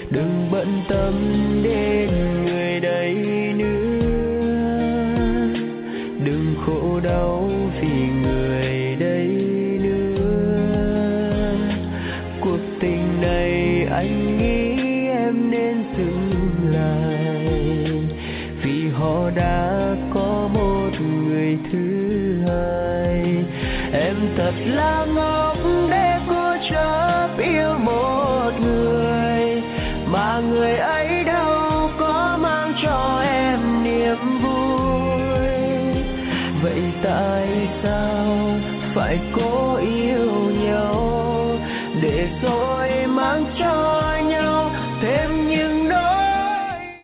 đừng bận tâm đến người đây nữa, đừng khổ đau vì người đây nữa. Cuộc tình này anh nghĩ em nên dừng lại, vì họ đã có một người thứ hai. Em thật là ngốc để cố chấp yêu một người mà người ấy đâu có mang cho em niềm vui. Vậy tại sao phải cố yêu nhau để rồi mang cho